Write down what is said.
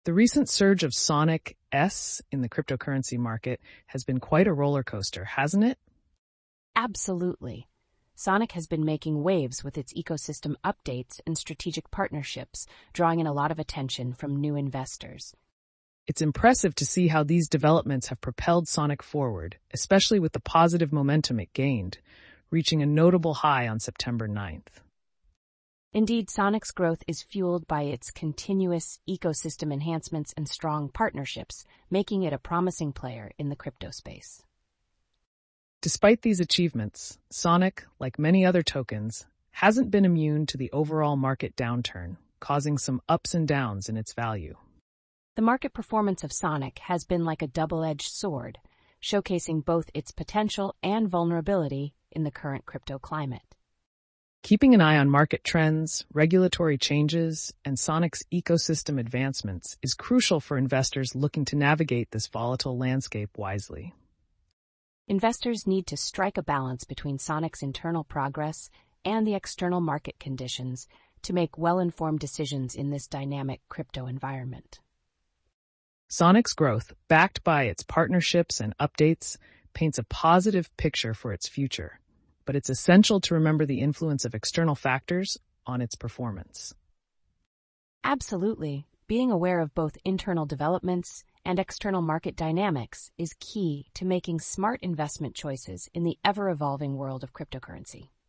The recent surge of Sonic S in the cryptocurrency market has been quite a roller coaster, hasn't it? Absolutely. Sonic has been making waves with its ecosystem updates and strategic partnerships, drawing in a lot of attention from new investors. It's impressive to see how these developments have propelled Sonic forward, especially with the positive momentum it gained, reaching a notable high on September 9th. Indeed, Sonic's growth is fueled by its continuous ecosystem enhancements and strong partnerships, making it a promising player in the crypto space. Despite these achievements, Sonic, like many other tokens, hasn't been immune to the overall market downturn, causing some ups and downs in its value. The market performance of Sonic has been like a double-edged sword, showcasing both its potential and vulnerability in the current crypto climate. Keeping an eye on market trends, regulatory changes, and Sonic's ecosystem advancements is crucial for investors looking to navigate this volatile landscape wisely. Investors need to strike a balance between Sonic's internal progress and the external market conditions to make well-informed decisions in this dynamic crypto environment. Sonic's growth, backed by its partnerships and updates, paints a positive picture for its future, but it's essential to remember the influence of external factors on its performance. Absolutely. Being aware of both internal developments and external market dynamics is key to making smart investment choices in the ever-evolving world of cryptocurrency.